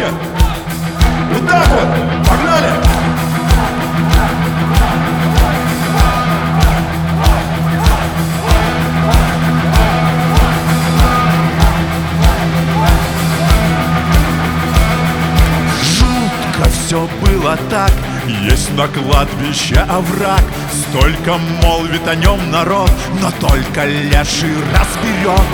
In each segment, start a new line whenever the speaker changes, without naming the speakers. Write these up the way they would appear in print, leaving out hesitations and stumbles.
Круче! Вот так вот! Погнали! Жутко все было так. Есть на кладбище овраг, столько молвит о нем народ, но только леший разберет.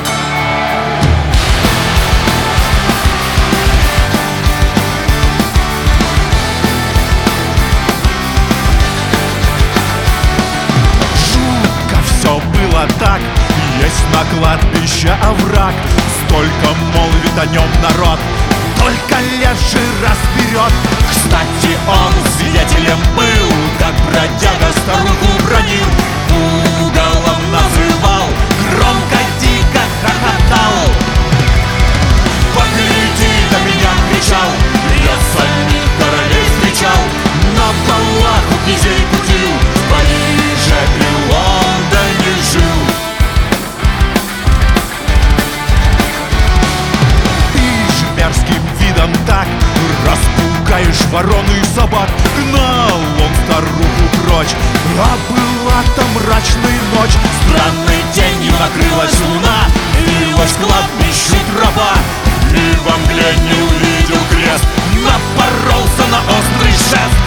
Все было так, есть на кладбище овраг, столько молвит о нем народ, только леший разберет. Кстати, он свидетелем был, как бродяга старуху бронил, пугалом называл, громко дико хохотал. Погляди на меня, кричал, я самих королей встречал, на балах у князей крутил, в Париже при Лондоне жил. Ты же мерзким видом так распугаешь ворон и собак. Гнал он старуху прочь, а была там мрачная ночь. Странной тенью накрылась луна, вилась к кладбищу тропа, и во мгле не увидел крест, напоролся на острый шест.